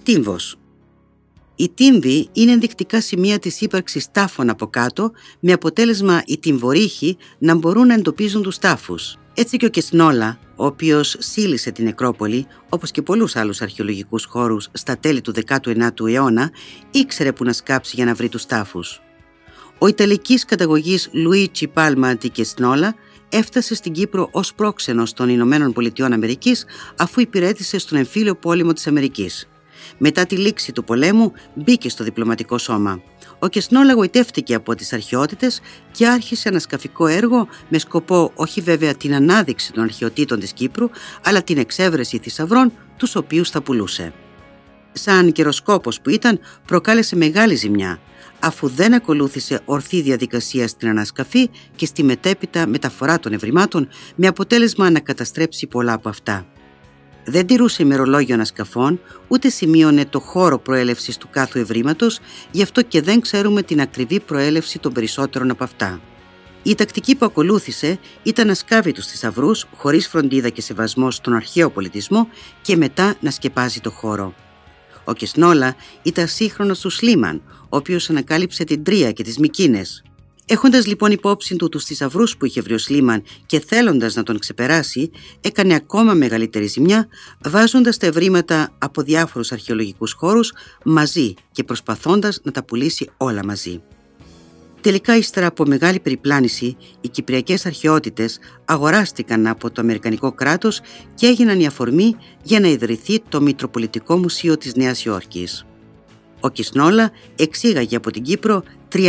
Τύμβος. Οι τύμβοι είναι ενδεικτικά σημεία της ύπαρξης τάφων από κάτω, με αποτέλεσμα οι τυμβορύχοι να μπορούν να εντοπίζουν τους τάφους. Έτσι και ο Κεσνόλα, ο οποίος σύλλησε την νεκρόπολη, όπως και πολλούς άλλους αρχαιολογικούς χώρους στα τέλη του 19ου αιώνα, ήξερε που να σκάψει για να βρει τους τάφους. Ο Ιταλικής καταγωγής Λουίτσι Πάλμα ντι Κεσνόλα έφτασε στην Κύπρο ως πρόξενος των Ηνωμένων Πολιτειών Αμερικής, αφού υπηρέτησε στον εμφύλιο πόλεμο της Αμερικής. Μετά τη λήξη του πολέμου μπήκε στο διπλωματικό σώμα. Ο Κεσνόλα γοητεύτηκε από τις αρχαιότητες και άρχισε ανασκαφικό έργο με σκοπό όχι βέβαια την ανάδειξη των αρχαιοτήτων της Κύπρου, αλλά την εξέβρεση θησαυρών, τους οποίους θα πουλούσε. Σαν καιροσκόπος που ήταν, προκάλεσε μεγάλη ζημιά, αφού δεν ακολούθησε ορθή διαδικασία στην ανασκαφή και στη μετέπειτα μεταφορά των ευρημάτων, με αποτέλεσμα να καταστρέψει πολλά από αυτά. Δεν τηρούσε ημερολόγιο ανασκαφών, ούτε σημείωνε το χώρο προέλευσης του κάθου ευρήματος, γι' αυτό και δεν ξέρουμε την ακριβή προέλευση των περισσότερων από αυτά. Η τακτική που ακολούθησε ήταν να σκάβει τους θησαυρούς, χωρίς φροντίδα και σεβασμό στον αρχαίο πολιτισμό, και μετά να σκεπάζει το χώρο. Ο Κεσνόλα ήταν σύγχρονος του Σλίμαν, ο οποίος ανακάλυψε την Τρία και τις Μικίνες. Έχοντας λοιπόν υπόψη του τους θησαυρούς που είχε βρει ο Σλίμαν και θέλοντας να τον ξεπεράσει, έκανε ακόμα μεγαλύτερη ζημιά, βάζοντας τα ευρήματα από διάφορους αρχαιολογικούς χώρους μαζί και προσπαθώντας να τα πουλήσει όλα μαζί. Τελικά, ύστερα από μεγάλη περιπλάνηση, οι κυπριακές αρχαιότητες αγοράστηκαν από το Αμερικανικό κράτος και έγιναν η αφορμή για να ιδρυθεί το Μητροπολιτικό Μουσείο της Νέας Υόρκης. Ο Κεσνόλα εξήγαγε από την Κύπρο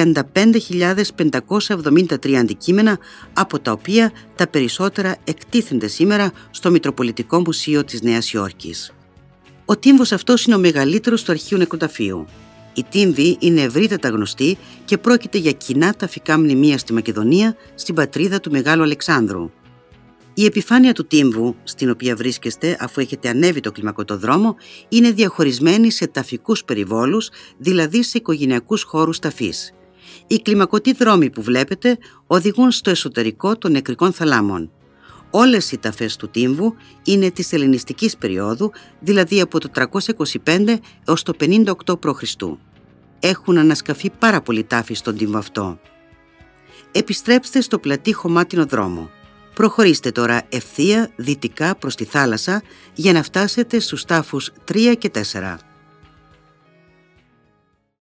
35.573 αντικείμενα, από τα οποία τα περισσότερα εκτίθενται σήμερα στο Μητροπολιτικό Μουσείο της Νέας Υόρκης. Ο τύμβος αυτός είναι ο μεγαλύτερος του αρχείου νεκροταφείου. Οι τύμβοι είναι ευρύτατα γνωστοί και πρόκειται για κοινά ταφικά μνημεία στη Μακεδονία, στην πατρίδα του Μεγάλου Αλεξάνδρου. Η επιφάνεια του τύμβου, στην οποία βρίσκεστε αφού έχετε ανέβει το κλιμακωτοδρόμο, είναι διαχωρισμένη σε ταφικούς περιβόλους, δηλαδή σε οικογενειακούς χώρους ταφής. Οι κλιμακωτοί δρόμοι που βλέπετε οδηγούν στο εσωτερικό των νεκρικών θαλάμων. Όλες οι ταφές του τύμβου είναι της ελληνιστικής περίοδου, δηλαδή από το 325 έως το 58 π.Χ. Έχουν ανασκαφεί πάρα πολλοί τάφοι στον τύμβο αυτό. Επιστρέψτε στο πλατή χωμάτινο δρόμο. Προχωρήστε τώρα ευθεία δυτικά προς τη θάλασσα για να φτάσετε στους τάφους 3 και 4.